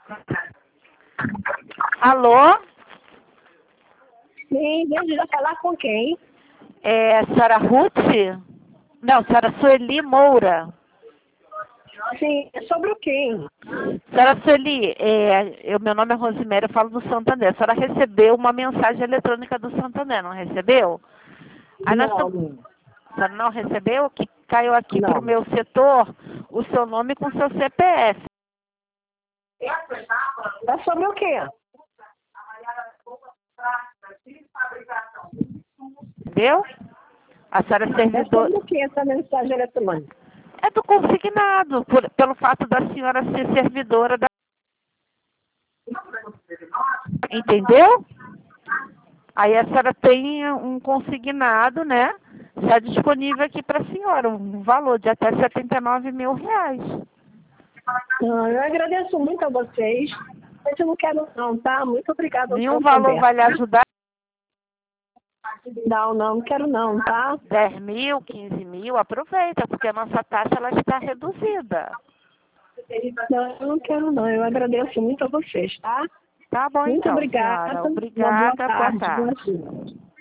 Alô? Sim, deseja falar com quem? É a senhora Ruth? Não, senhora Sueli Moura. Sim, é sobre o quê? Senhora Sueli, meu nome é Rosiméria, eu falo do Santander. A senhora recebeu uma mensagem eletrônica do Santander, não recebeu? Aí nós Não, A senhora não recebeu? Que caiu aqui para o não. meu setor o seu nome com seu CPF. É sobre o quê? Entendeu? A senhora é É servidor. sobre o quê essa mensagem eletrônica? É do consignado, pelo fato da senhora ser servidora da. Entendeu? Aí a senhora tem um consignado, né? Está disponível aqui para a senhora, um valor de até R$ 79 mil. Não, eu agradeço muito a vocês, mas eu não quero não, tá? Muito obrigada ao Nenhum valor Santander. vai lhe ajudar. Não quero não, tá? 10 mil, 15 mil, aproveita, porque a nossa taxa ela está reduzida. Não, eu não quero não, eu agradeço muito a vocês, tá? Tá bom Muito então, obrigada, senhora. uma boa Obrigada, boa tarde, boa tarde. noite.